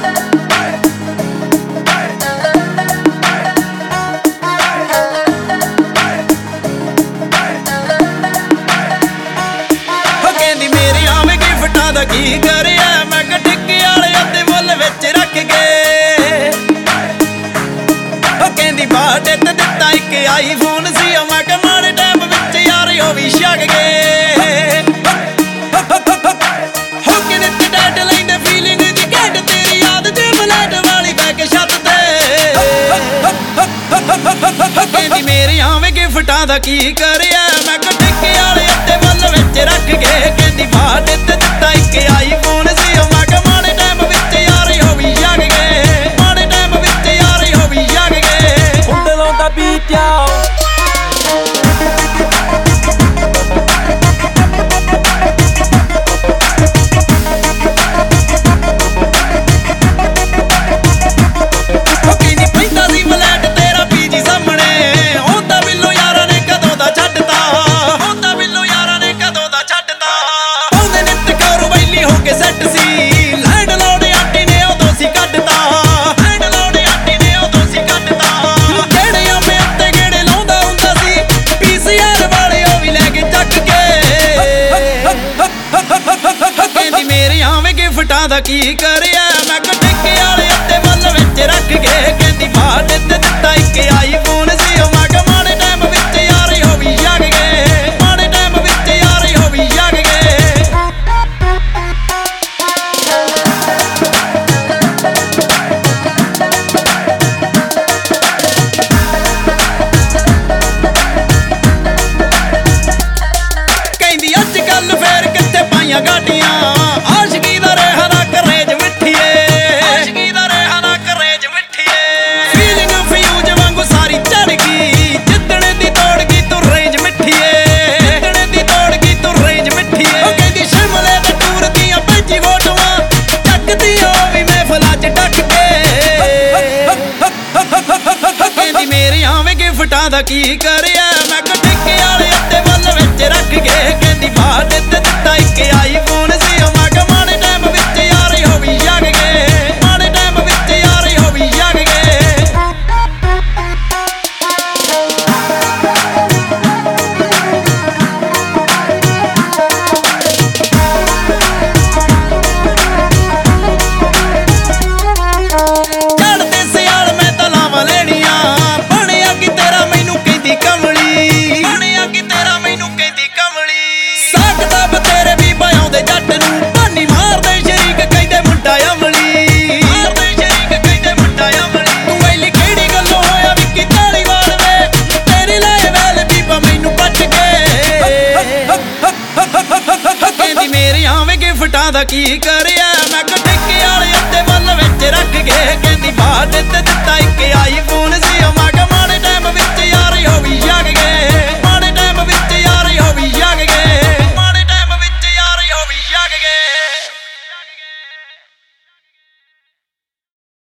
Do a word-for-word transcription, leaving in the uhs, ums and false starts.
की करिया मैं टिक्के वाले अद्धे मुल विच रख गए कहंदी बर्थडे ते दिता इक आई फोन सी मैं कहा माड़े टाइम विच यार ओ भी छक गए हो के दित्ती डेडलाइन दे फीलिंग दी घट तेरी याद ते फ्लैट वाली बैक छत ते कहंदी मेरी आवे गिफ्टां दा की करिया मैं कहा टिक्के वाले अद्धे मुल विच रख गए कहंदी बर्थडे ते दिता इक आई फोन सी मैं कहा माड़े टाइम विच यार ओ भी छक गए माड़े टाइम विच यार ओ भी छक गए Put it on the beat, yo. गिफ्टां दा की करिया मैं कहा टिक्के वाले अद्धे मुल विच रख गए कहंदी बर्थडे ते दिता इक आई फोन सी मैं कहा माड़े टाइम विच यार ओ भी छक गए माड़े टाइम विच यार ओ भी छक गए कहंदी अजकल फेर कित्थे पाइयां गाडियां गिफ्टां दा की करिया मैं कहा टिक्के वाले अद्धे मुल विच रख गए कहंदी बर्थडे ते दिता इक आई फोन सी मैं कहा माड़े टाइम विच यार ओ भी छक गए माड़े टाइम विच यार ओ भी छक गए चढ़दे सियाल मैं तां लावां लेणियां गिफ्टां दा की करिया